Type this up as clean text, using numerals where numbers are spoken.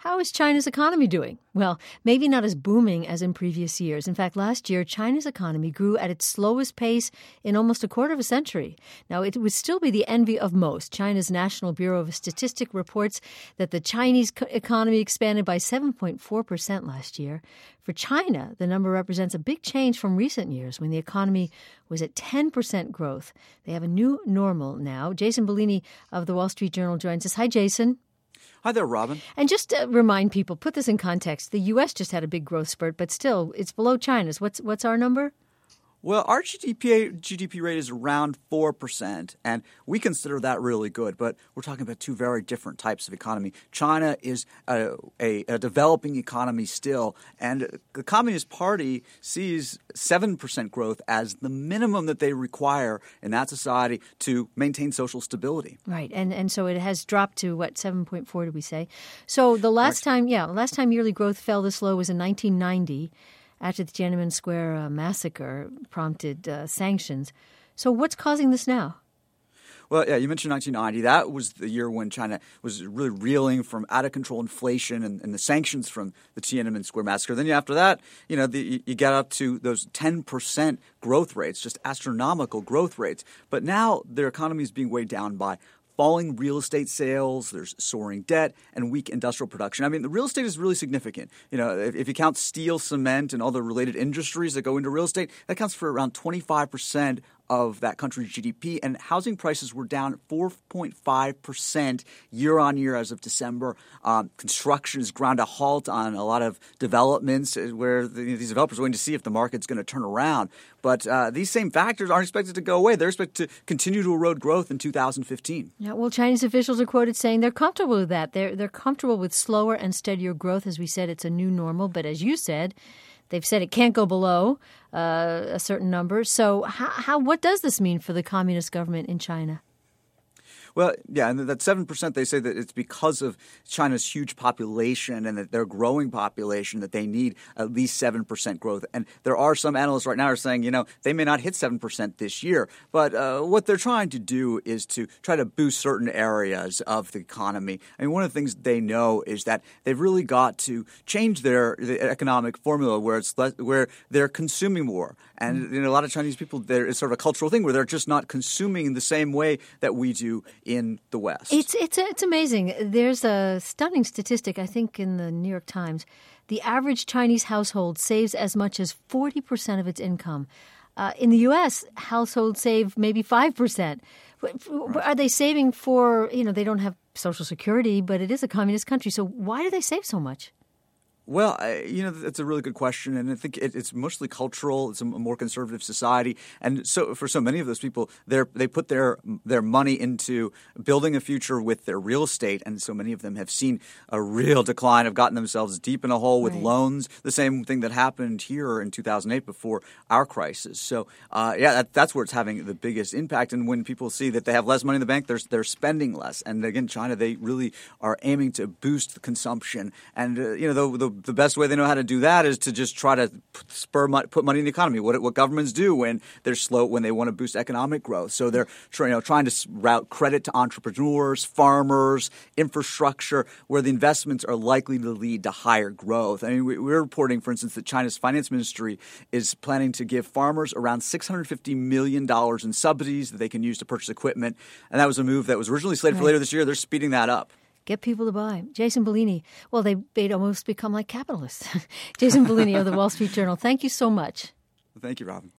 How is China's economy doing? Well, maybe not as booming as in previous years. In fact, last year, China's economy grew at its slowest pace in almost a quarter of a century. Now, it would still be the envy of most. China's National Bureau of Statistics reports that the Chinese economy expanded by 7.4% last year. For China, the number represents a big change from recent years when the economy was at 10% growth. They have a new normal now. Jason Bellini of the Wall Street Journal joins us. Hi, Jason. Hi there, Robin. And just to remind people, put this in context, the U.S. just had a big growth spurt, but still, it's below China's. What's our number? Well, our GDP rate is around 4%, and we consider that really good. But we're talking about two very different types of economy. China is a developing economy still, and the Communist Party sees 7% growth as the minimum that they require in that society to maintain social stability. Right, and so it has dropped to, 7.4 did we say? So the last time yearly growth fell this low was in 1990. After the Tiananmen Square massacre prompted sanctions. So what's causing this now? Well, yeah, you mentioned 1990. That was the year when China was really reeling from out-of-control inflation and the sanctions from the Tiananmen Square massacre. Then after that, you get up to those 10% growth rates, just astronomical growth rates. But now their economy is being weighed down by falling real estate sales, there's soaring debt, and weak industrial production. I mean, the real estate is really significant. If you count steel, cement, and all the related industries that go into real estate, that counts for around 25% of that country's GDP, and housing prices were down 4.5% year on year as of December. Construction has ground a halt on a lot of developments where these developers are waiting to see if the market's going to turn around. But these same factors aren't expected to go away. They're expected to continue to erode growth in 2015. Yeah, well, Chinese officials are quoted saying they're comfortable with that. They're comfortable with slower and steadier growth. As we said, it's a new normal. But as you said, they've said it can't go below a certain number. So what does this mean for the communist government in China? Well, yeah, and that 7%, they say that it's because of China's huge population and that their growing population that they need at least 7% growth. And there are some analysts right now are saying, they may not hit 7% this year. But what they're trying to do is to try to boost certain areas of the economy. I mean, one of the things they know is that they've really got to change the economic formula where they're consuming more. And a lot of Chinese people, it's sort of a cultural thing where they're just not consuming in the same way that we do in the West. It's amazing. There's a stunning statistic, I think, in the New York Times. The average Chinese household saves as much as 40% of its income. In the U.S., households save maybe 5%. Right. Are they saving for, they don't have Social Security, but it is a communist country. So why do they save so much? Well, that's a really good question, and I think it's mostly cultural. It's a more conservative society, and so for so many of those people, they put their money into building a future with their real estate, and so many of them have seen a real decline, have gotten themselves deep in a hole with loans. The same thing that happened here in 2008 before our crisis. So, that's where it's having the biggest impact. And when people see that they have less money in the bank, they're spending less. And again, China, they really are aiming to boost the consumption, and the best way they know how to do that is to just try to put money in the economy. What governments do when they're slow, when they want to boost economic growth. So they're trying to route credit to entrepreneurs, farmers, infrastructure, where the investments are likely to lead to higher growth. I mean, we're reporting, for instance, that China's finance ministry is planning to give farmers around $650 million in subsidies that they can use to purchase equipment. And that was a move that was originally slated for later this year. They're speeding that up. Get people to buy. Jason Bellini. Well, they'd almost become like capitalists. Jason Bellini of the Wall Street Journal. Thank you so much. Thank you, Robin.